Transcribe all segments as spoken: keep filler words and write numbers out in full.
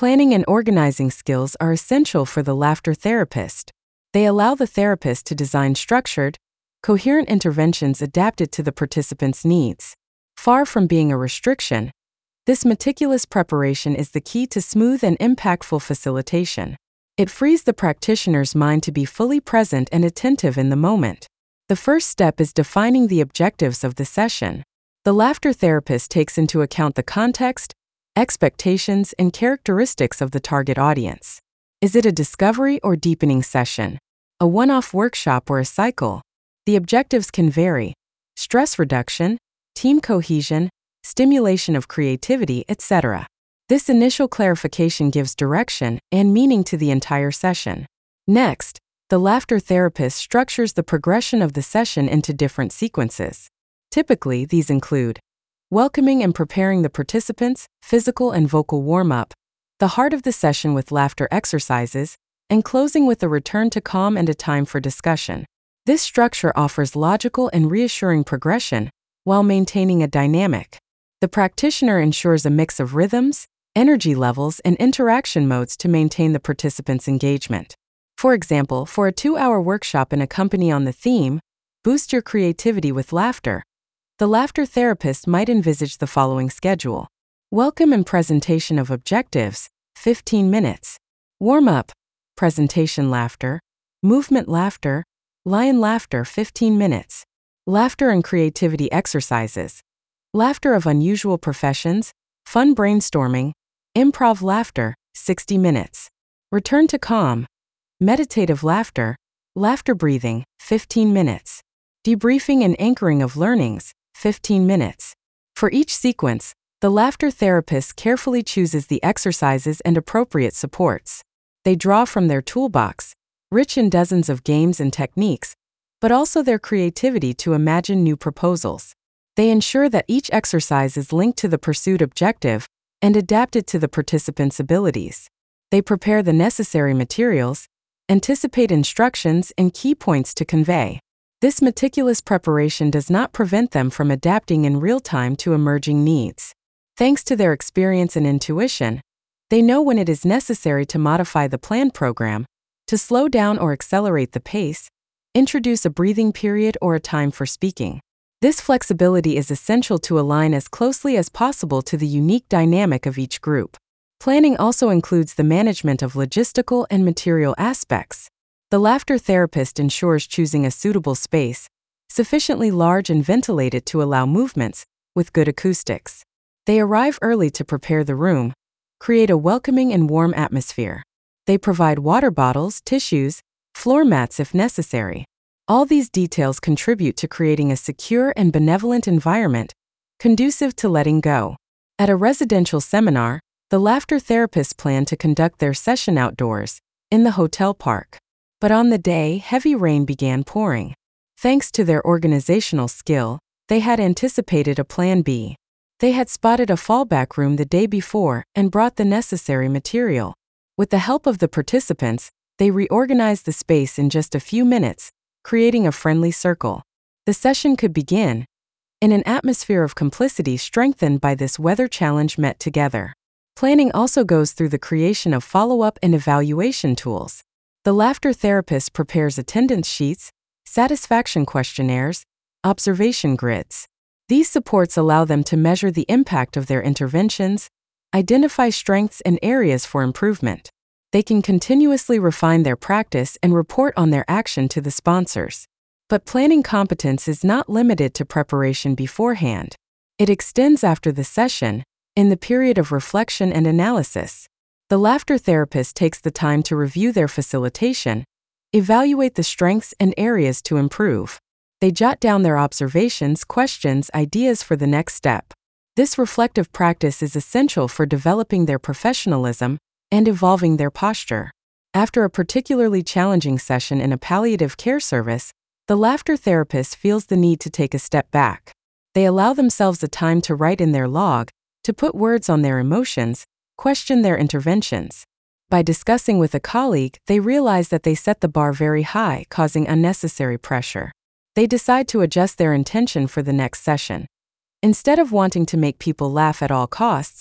Planning and organizing skills are essential for the laughter therapist. They allow the therapist to design structured, coherent interventions adapted to the participant's needs. Far from being a restriction, this meticulous preparation is the key to smooth and impactful facilitation. It frees the practitioner's mind to be fully present and attentive in the moment. The first step is defining the objectives of the session. The laughter therapist takes into account the context, expectations, and characteristics of the target audience. Is it a discovery or deepening session? A one-off workshop or a cycle? The objectives can vary: stress reduction, team cohesion, stimulation of creativity, et cetera. This initial clarification gives direction and meaning to the entire session. Next, the laughter therapist structures the progression of the session into different sequences. Typically, these include welcoming and preparing the participants, physical and vocal warm-up, the heart of the session with laughter exercises, and closing with a return to calm and a time for discussion. This structure offers logical and reassuring progression while maintaining a dynamic. The practitioner ensures a mix of rhythms, energy levels, and interaction modes to maintain the participants' engagement. For example, for a two-hour workshop in a company on the theme, Boost Your Creativity with Laughter, the laughter therapist might envisage the following schedule. Welcome and presentation of objectives, fifteen minutes. Warm-up, presentation laughter, movement laughter, lion laughter, fifteen minutes. Laughter and creativity exercises. Laughter of unusual professions, fun brainstorming, improv laughter, sixty minutes. Return to calm, meditative laughter, laughter breathing, fifteen minutes. Debriefing and anchoring of learnings, fifteen minutes. For each sequence, the laughter therapist carefully chooses the exercises and appropriate supports. They draw from their toolbox, rich in dozens of games and techniques, but also their creativity to imagine new proposals. They ensure that each exercise is linked to the pursued objective and adapted to the participant's abilities. They prepare the necessary materials, anticipate instructions, and key points to convey. This meticulous preparation does not prevent them from adapting in real time to emerging needs. Thanks to their experience and intuition, they know when it is necessary to modify the planned program, to slow down or accelerate the pace, introduce a breathing period or a time for speaking. This flexibility is essential to align as closely as possible to the unique dynamic of each group. Planning also includes the management of logistical and material aspects. The laughter therapist ensures choosing a suitable space, sufficiently large and ventilated to allow movements, with good acoustics. They arrive early to prepare the room, create a welcoming and warm atmosphere. They provide water bottles, tissues, floor mats if necessary. All these details contribute to creating a secure and benevolent environment, conducive to letting go. At a residential seminar, the laughter therapists plan to conduct their session outdoors, in the hotel park. But on the day, heavy rain began pouring. Thanks to their organizational skill, they had anticipated a plan B. They had spotted a fallback room the day before and brought the necessary material. With the help of the participants, they reorganized the space in just a few minutes, creating a friendly circle. The session could begin in an atmosphere of complicity strengthened by this weather challenge met together. Planning also goes through the creation of follow-up and evaluation tools. The laughter therapist prepares attendance sheets, satisfaction questionnaires, observation grids. These supports allow them to measure the impact of their interventions, identify strengths and areas for improvement. They can continuously refine their practice and report on their action to the sponsors. But planning competence is not limited to preparation beforehand. It extends after the session, in the period of reflection and analysis. The laughter therapist takes the time to review their facilitation, evaluate the strengths and areas to improve. They jot down their observations, questions, ideas for the next step. This reflective practice is essential for developing their professionalism and evolving their posture. After a particularly challenging session in a palliative care service, the laughter therapist feels the need to take a step back. They allow themselves a time to write in their log, to put words on their emotions, question their interventions. By discussing with a colleague, they realize that they set the bar very high, causing unnecessary pressure. They decide to adjust their intention for the next session. Instead of wanting to make people laugh at all costs,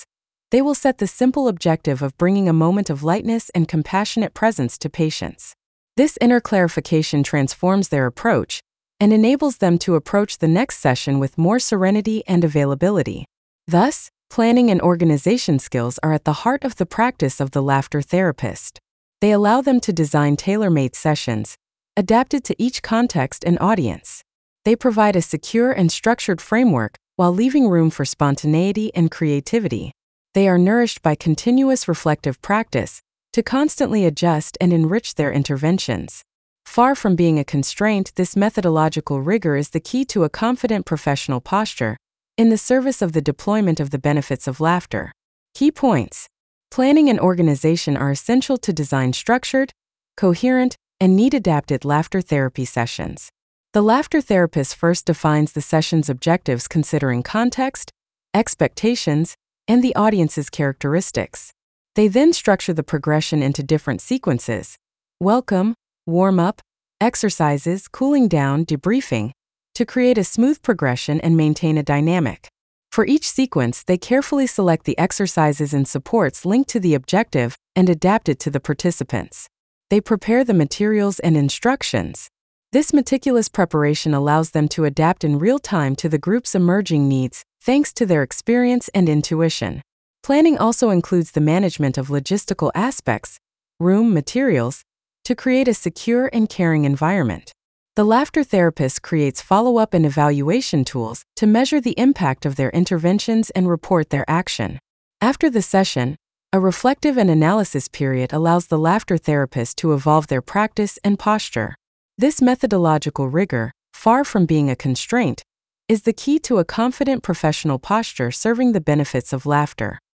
They will set the simple objective of bringing a moment of lightness and compassionate presence to patients. This inner clarification transforms their approach and enables them to approach the next session with more serenity and availability. Thus, planning and organization skills are at the heart of the practice of the laughter therapist. They allow them to design tailor-made sessions, adapted to each context and audience. They provide a secure and structured framework while leaving room for spontaneity and creativity. They are nourished by continuous reflective practice to constantly adjust and enrich their interventions. Far from being a constraint, this methodological rigor is the key to a confident professional posture in the service of the deployment of the benefits of laughter. Key points: planning and organization are essential to design structured, coherent, and need-adapted laughter therapy sessions. The laughter therapist first defines the session's objectives considering context, expectations, and the audience's characteristics. They then structure the progression into different sequences: welcome, warm-up, exercises, cooling down, debriefing, to create a smooth progression and maintain a dynamic. For each sequence, they carefully select the exercises and supports linked to the objective and adapted to the participants. They prepare the materials and instructions. This meticulous preparation allows them to adapt in real time to the group's emerging needs, thanks to their experience and intuition. Planning also includes the management of logistical aspects, room, materials, to create a secure and caring environment. The laughter therapist creates follow-up and evaluation tools to measure the impact of their interventions and report their action. After the session, a reflective and analysis period allows the laughter therapist to evolve their practice and posture. This methodological rigor, far from being a constraint, is the key to a confident professional posture serving the benefits of laughter.